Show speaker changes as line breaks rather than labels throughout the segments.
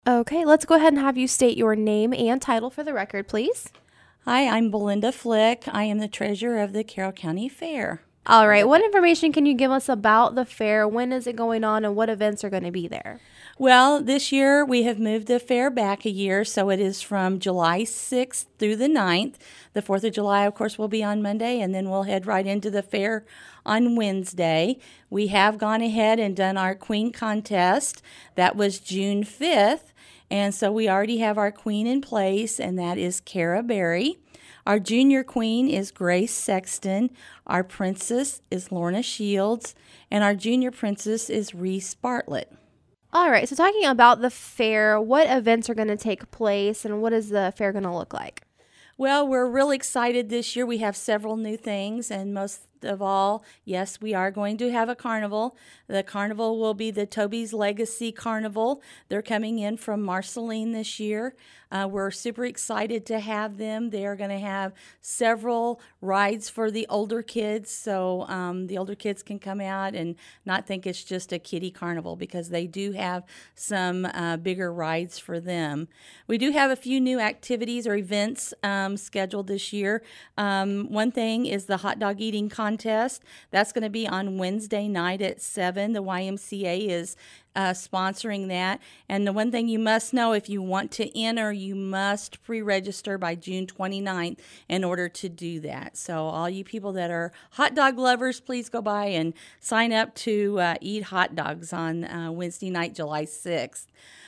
Okay, let's go ahead and have you state your name and title for the record, please.
Hi, I'm Belinda Flick. I am the treasurer of the Carroll County Fair.
All right, what information can you give us about the fair? When is it going on and what events are going to be there?
Well, this year we have moved the fair back a year, so it is from July 6th through the 9th. The 4th of July, of course, will be on Monday, and then we'll head right into the fair on Wednesday. We have gone ahead and done our queen contest. That was June 5th, and so we already have our queen in place, and that is Cara Berry. Our junior queen is Grace Sexton. Our princess is Lorna Shields, and our junior princess is Reese Bartlett.
All right, so talking about the fair, what events are going to take place and what is the fair going to look like?
Well, we're really excited this year. We have several new things, and most of all, yes, we are going to have a carnival. The carnival will be the Toby's Legacy Carnival. They're coming in from Marceline this year. We're super excited to have them. They are going to have several rides for the older kids, so the older kids can come out and not think it's just a kiddie carnival, because they do have some bigger rides for them. We do have a few new activities or events scheduled this year. One thing is the hot dog eating contest. That's going to be on Wednesday night at 7. The YMCA is sponsoring that. And the one thing you must know, if you want to enter, you must pre-register by June 29th in order to do that. So all you people that are hot dog lovers, please go by and sign up to eat hot dogs on Wednesday night, July 6th.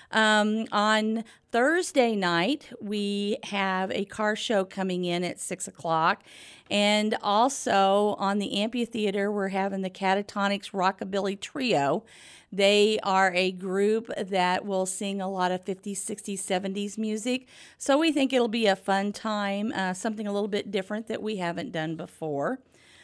On Thursday night, we have a car show coming in at 6 o'clock. And also on the amphitheater, we're having the Catatonics Rockabilly Trio. They are a group that will sing a lot of 50s, 60s, 70s music. So we think it'll be a fun time, something a little bit different that we haven't done before.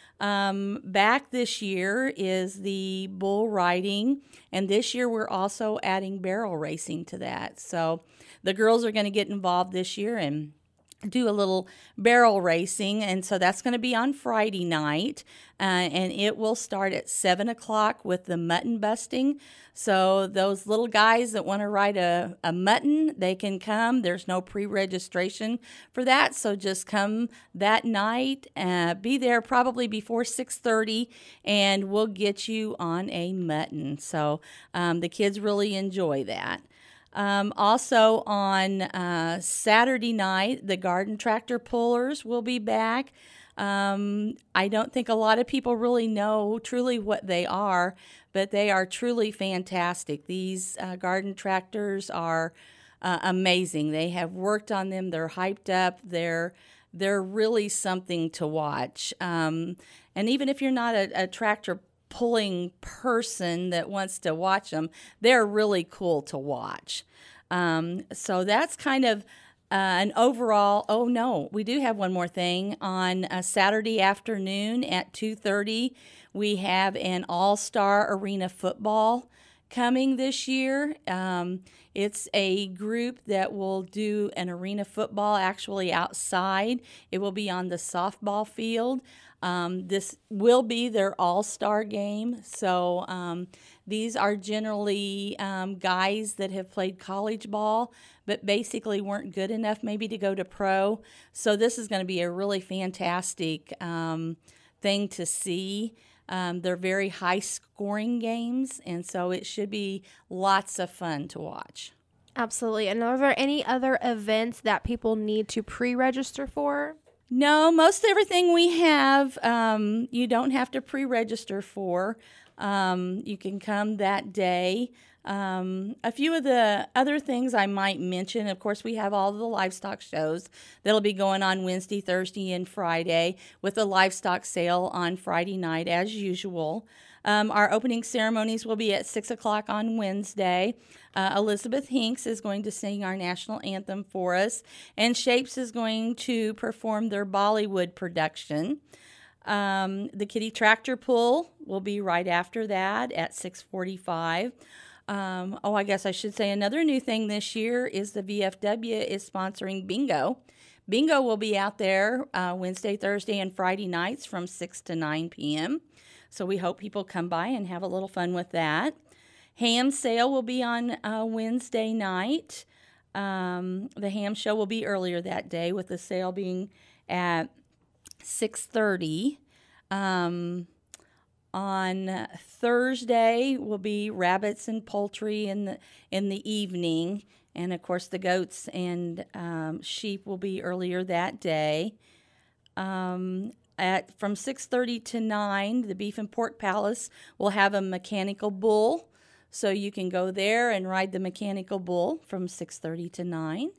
Back this year is the bull riding, and this year we're also adding barrel racing to that. So the girls are going to get involved this year and do a little barrel racing, and so that's going to be on Friday night, and it will start at 7 o'clock with the mutton busting. So those little guys that want to ride a mutton, they can come. There's no pre-registration for that, so just come that night. Be there probably before 6:30, and we'll get you on a mutton. So the kids really enjoy that. Also on Saturday night, the garden tractor pullers will be back. I don't think a lot of people really know truly what they are, but they are truly fantastic. These garden tractors are amazing. They have worked on them. They're hyped up. They're really something to watch. And even if you're not a tractor pulling person that wants to watch them, they're really cool to watch. So that's kind of an overall. Oh no, we do have one more thing. On a Saturday afternoon at 2:30, we have an all-star arena football coming this year. It's a group that will do an arena football actually outside. It will be on the softball field. This will be their all-star game. So these are generally guys that have played college ball, but basically weren't good enough maybe to go to pro. So this is going to be a really fantastic thing to see. They're very high-scoring games, and so it should be lots of fun to watch.
Absolutely. And are there any other events that people need to pre-register for?
No, most everything we have, you don't have to pre-register for. You can come that day. A few of the other things I might mention, of course, we have all the livestock shows that'll be going on Wednesday, Thursday, and Friday, with a livestock sale on Friday night as usual. Our opening ceremonies will be at 6 o'clock on Wednesday. Elizabeth Hinks is going to sing our national anthem for us, and Shapes is going to perform their Bollywood production. The Kitty Tractor Pull will be right after that at 6:45. I guess I should say another new thing this year is the VFW is sponsoring bingo. Bingo will be out there Wednesday, Thursday, and Friday nights from 6 to 9 p.m. So we hope people come by and have a little fun with that. Ham sale will be on Wednesday night. The ham show will be earlier that day, with the sale being at 6:30. On Thursday will be rabbits and poultry in the evening, and of course the goats and sheep will be earlier that day. From 6:30 to 9, the Beef and Pork Palace will have a mechanical bull, so you can go there and ride the mechanical bull from 6:30 to 9.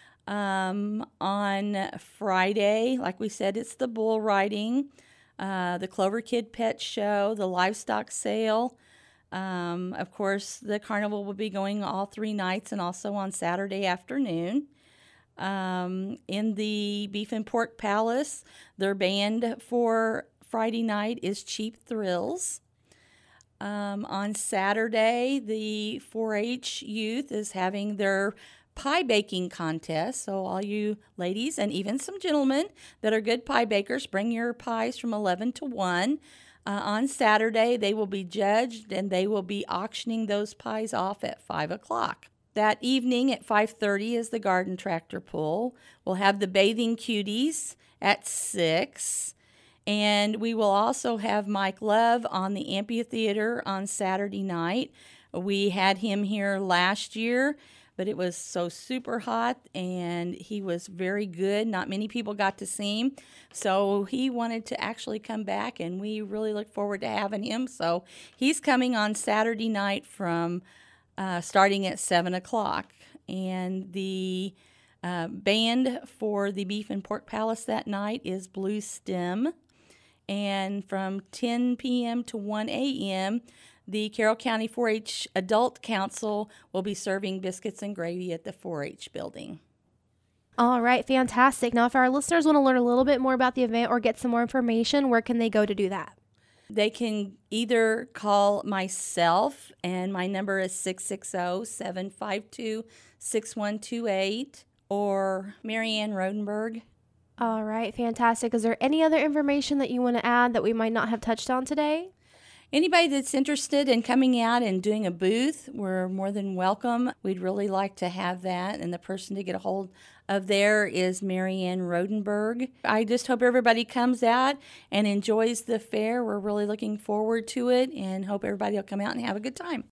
On Friday, like we said, it's the bull riding, the Clover Kid Pet Show, the livestock sale. Of course, the carnival will be going all 3 nights and also on Saturday afternoon. In the Beef and Pork Palace, their band for Friday night is Cheap Thrills. On Saturday, the 4-H youth is having their pie baking contest. So all you ladies and even some gentlemen that are good pie bakers, bring your pies from 11 to 1. On Saturday, they will be judged and they will be auctioning those pies off at 5 o'clock. That evening at 5:30 is the garden tractor pull. We'll have the bathing cuties at 6. And we will also have Mike Love on the amphitheater on Saturday night. We had him here last year, but it was so super hot and he was very good. Not many people got to see him. So he wanted to actually come back, and we really look forward to having him. So he's coming on Saturday night from starting at 7 o'clock. And the band for the Beef and Pork Palace that night is Blue Stem. And from 10 p.m. to 1 a.m., the Carroll County 4-H Adult Council will be serving biscuits and gravy at the 4-H building.
All right, fantastic. Now, if our listeners want to learn a little bit more about the event or get some more information, where can they go to do that?
They can either call myself, and my number is 660-752-6128, or Marianne Rodenberg.
All right, fantastic. Is there any other information that you want to add that we might not have touched on today?
Anybody that's interested in coming out and doing a booth, we're more than welcome. We'd really like to have that, and the person to get a hold of there is Marianne Rodenberg. I just hope everybody comes out and enjoys the fair. We're really looking forward to it and hope everybody will come out and have a good time.